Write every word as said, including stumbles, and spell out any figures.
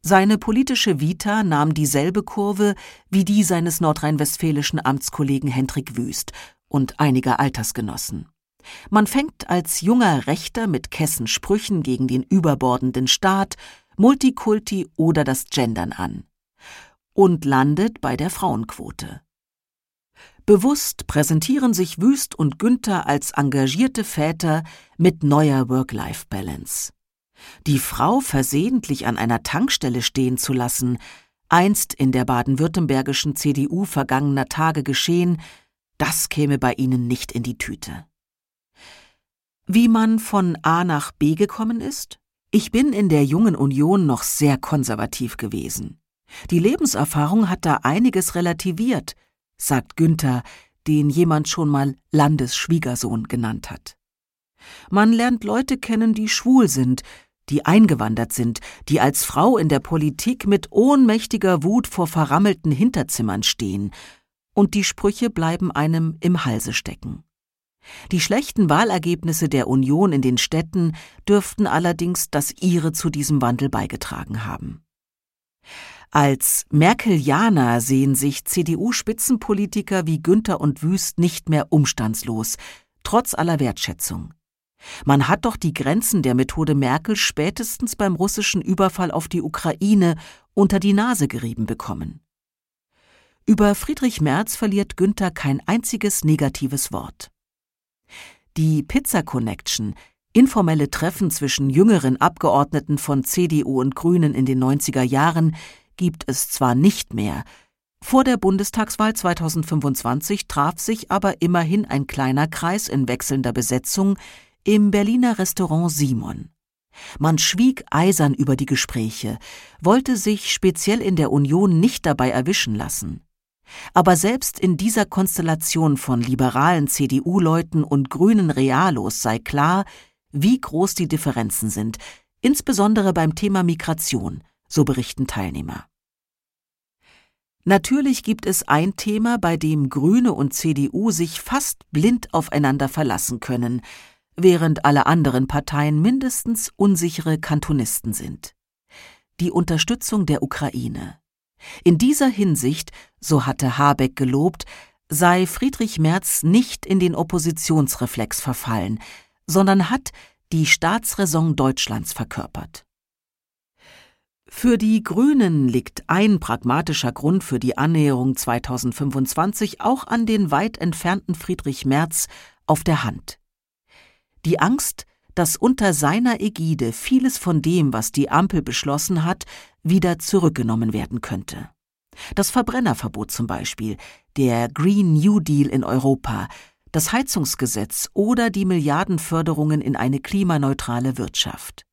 Seine politische Vita nahm dieselbe Kurve wie die seines nordrhein-westfälischen Amtskollegen Hendrik Wüst und einiger Altersgenossen. Man fängt als junger Rechter mit kessen Sprüchen gegen den überbordenden Staat, Multikulti oder das Gendern an und landet bei der Frauenquote. Bewusst präsentieren sich Wüst und Günther als engagierte Väter mit neuer Work-Life-Balance. Die Frau versehentlich an einer Tankstelle stehen zu lassen, einst in der baden-württembergischen C D U vergangener Tage geschehen, das käme bei ihnen nicht in die Tüte. Wie man von A nach B gekommen ist? Ich bin in der Jungen Union noch sehr konservativ gewesen. Die Lebenserfahrung hat da einiges relativiert, sagt Günther, den jemand schon mal Landesschwiegersohn genannt hat. Man lernt Leute kennen, die schwul sind, die eingewandert sind, die als Frau in der Politik mit ohnmächtiger Wut vor verrammelten Hinterzimmern stehen, und die Sprüche bleiben einem im Halse stecken. Die schlechten Wahlergebnisse der Union in den Städten dürften allerdings das ihre zu diesem Wandel beigetragen haben. Als Merkelianer sehen sich C D U-Spitzenpolitiker wie Günther und Wüst nicht mehr umstandslos, trotz aller Wertschätzung. Man hat doch die Grenzen der Methode Merkel spätestens beim russischen Überfall auf die Ukraine unter die Nase gerieben bekommen. Über Friedrich Merz verliert Günther kein einziges negatives Wort. Die Pizza Connection, informelle Treffen zwischen jüngeren Abgeordneten von C D U und Grünen in den neunziger Jahren, gibt es zwar nicht mehr. Vor der Bundestagswahl zweitausendfünfundzwanzig traf sich aber immerhin ein kleiner Kreis in wechselnder Besetzung im Berliner Restaurant Simon. Man schwieg eisern über die Gespräche, wollte sich speziell in der Union nicht dabei erwischen lassen. Aber selbst in dieser Konstellation von liberalen C D U-Leuten und grünen Realos sei klar, wie groß die Differenzen sind, insbesondere beim Thema Migration, so berichten Teilnehmer. Natürlich gibt es ein Thema, bei dem Grüne und C D U sich fast blind aufeinander verlassen können, während alle anderen Parteien mindestens unsichere Kantonisten sind: die Unterstützung der Ukraine. In dieser Hinsicht, so hatte Habeck gelobt, sei Friedrich Merz nicht in den Oppositionsreflex verfallen, sondern hat die Staatsräson Deutschlands verkörpert. Für die Grünen liegt ein pragmatischer Grund für die Annäherung zweitausendfünfundzwanzig auch an den weit entfernten Friedrich Merz auf der Hand. Die Angst, dass unter seiner Ägide vieles von dem, was die Ampel beschlossen hat, wieder zurückgenommen werden könnte. Das Verbrennerverbot zum Beispiel, der Green New Deal in Europa, das Heizungsgesetz oder die Milliardenförderungen in eine klimaneutrale Wirtschaft.